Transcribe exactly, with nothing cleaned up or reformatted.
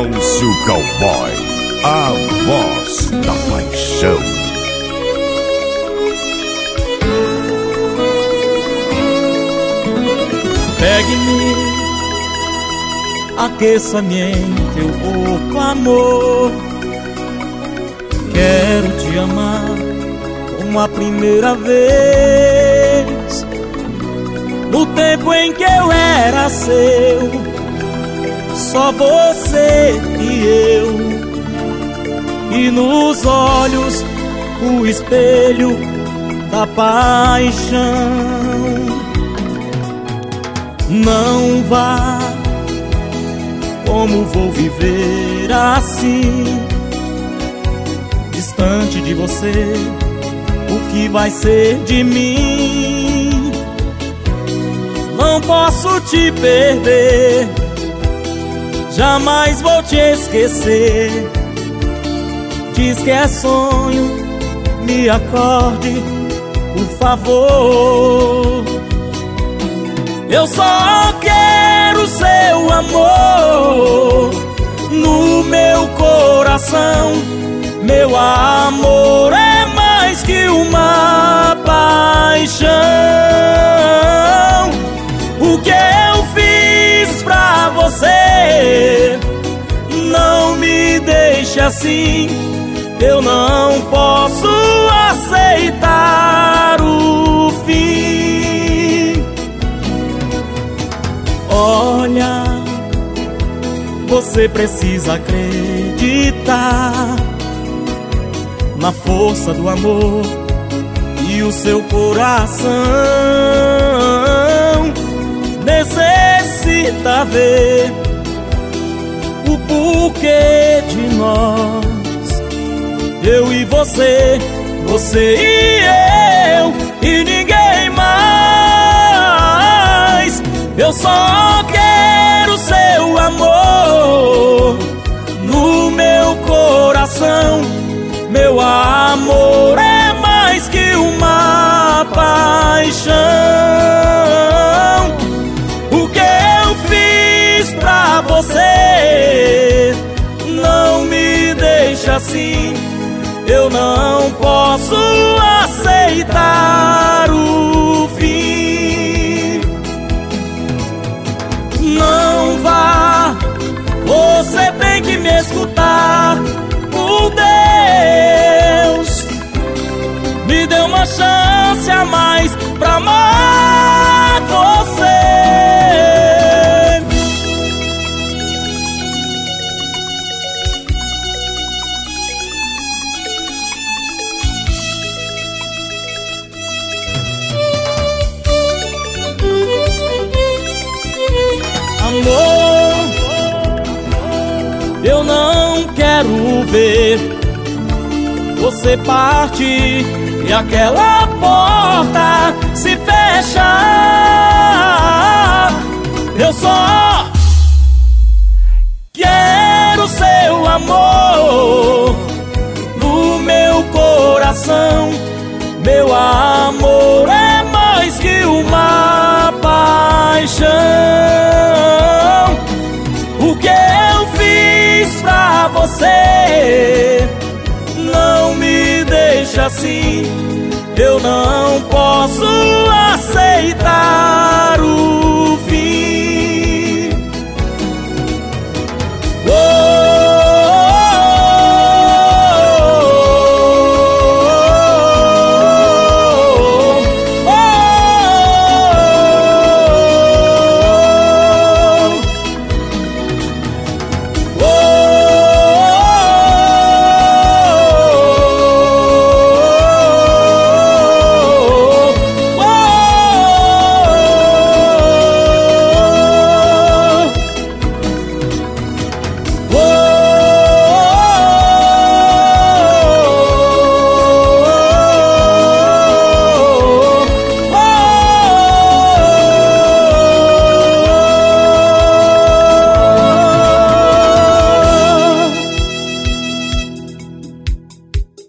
Nelson Cowboy, a voz da paixão. Pegue-me, aqueça-me em teu corpo, amor. Quero te amar como a primeira vez, no tempo em que eu era seu, só você e eu, e nos olhos o espelho da paixão. Não vá, como vou viver assim, distante de você, o que vai ser de mim? Não posso te perder, jamais vou te esquecer. Diz que é sonho, me acorde, por favor. Eu só quero seu amor no meu coração. Meu amor é mais que uma paixão. O que eu fiz pra você, não me deixe assim. Eu não posso aceitar o fim. Olha, você precisa acreditar na força do amor, e o seu coração necessita ver o porquê de nós, eu e você, você e eu, e ninguém mais. Eu só quero seu amor no meu coração. Meu amor é mais que uma paixão. O que eu fiz pra você, não me deixa assim. Eu não posso aceitar o fim. Não vá, você tem que me escutar. Por Deus, me dê uma chance a mais pra amar você. Amor, eu não quero ver você partir e aquela porta se fechar. Eu só quero seu amor no meu coração. Meu amor é mais que uma paixão. O que eu fiz pra você, não me deixa assim. Eu não posso aceitar